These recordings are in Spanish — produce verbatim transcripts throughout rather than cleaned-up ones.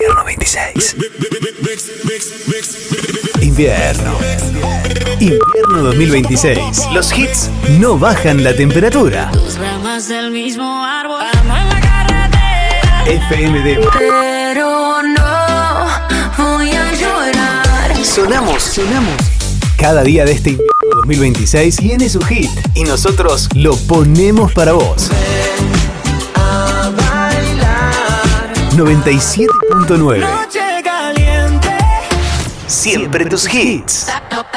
Invierno veintiséis. Invierno. Invierno dos mil veintiséis. Los hits no bajan la temperatura. Tus ramas del mismo árbol, amo en la carretera. F M Demo. Pero no voy a llorar. Sonamos, sonamos. Cada día de este invierno dos mil veintiséis tiene su hit y nosotros lo ponemos para vos. A bailar. noventa y siete punto nueve. Noche caliente. Siempre tus hits.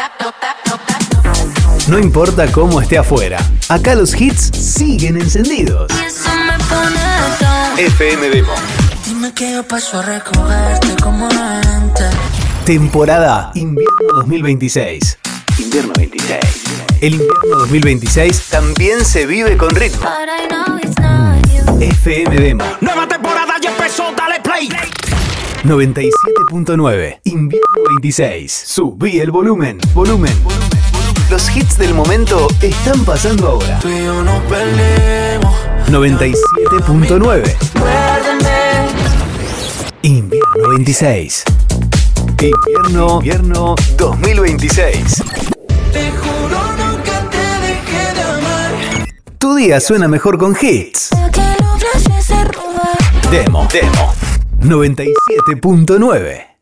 No importa cómo esté afuera, acá los hits siguen encendidos. Eso me pone down. F M Demo. Dime que yo paso a recogerte como antes. Temporada Invierno dos mil veintiséis. Invierno veintiséis. El invierno dos mil veintiséis también se vive con ritmo. But I know it's not you. F M Demo. Nueva temporada ya empezó, dale play. noventa y siete punto nueve. Invierno veintiséis. Subí el volumen. Volumen. Los hits del momento están pasando ahora. Tú y yo nos perdemos. noventa y siete punto nueve. Recuérdame. Invierno veintiséis. Invierno, invierno dos mil veintiséis. Te juro nunca te dejé de amar. Tu día suena mejor con hits. Que lo flashe se roba. Demo, demo. noventa y siete punto nueve.